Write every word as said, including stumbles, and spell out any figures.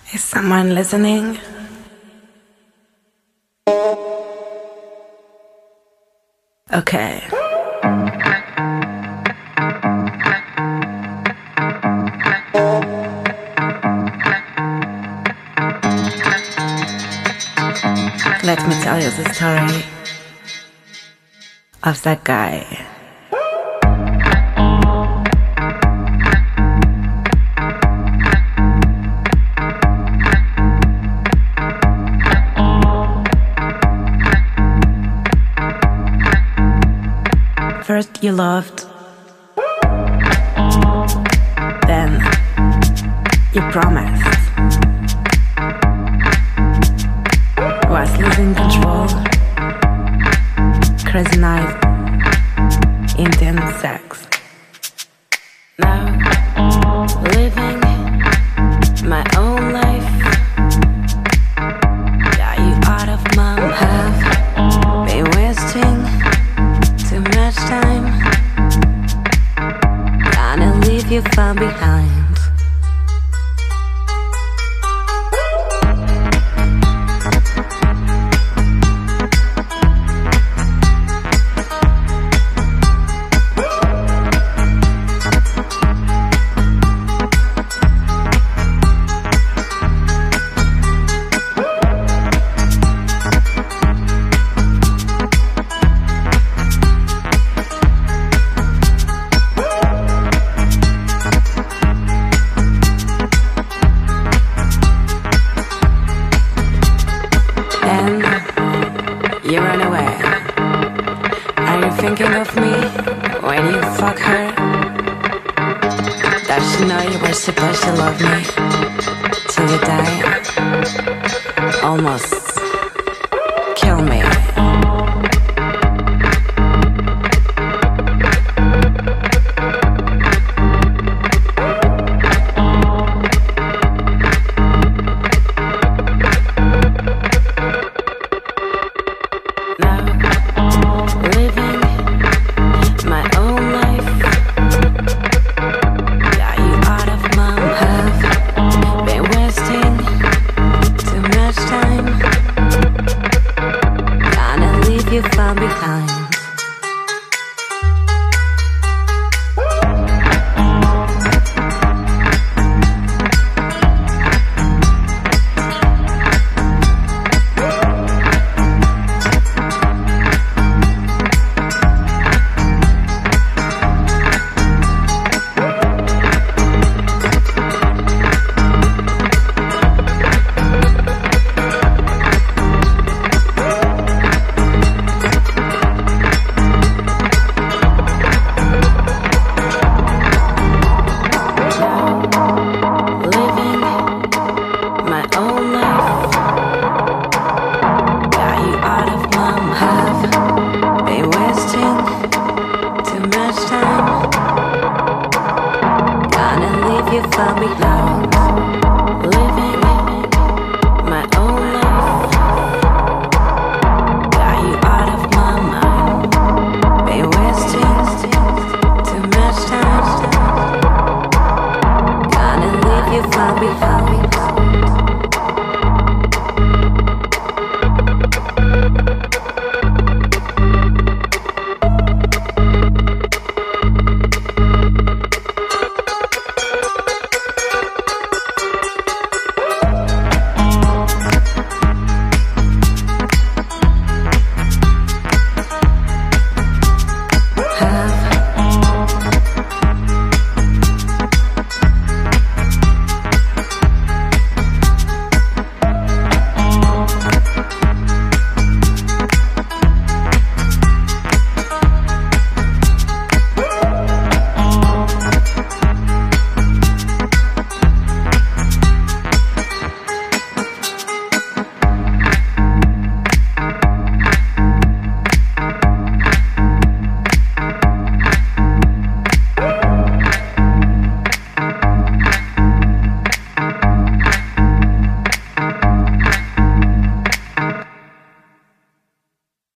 Is someone listening? Okay. Let me tell you the story of that guy. First you loved, then you promised. Was losing control, crazy night, intense sex. Now, living my own life. Got you out of my have been wasting too much time. Gonna leave you far behind. You run away. Are you thinking of me when you fuck her? Does she know you were supposed to love me till you die? Almost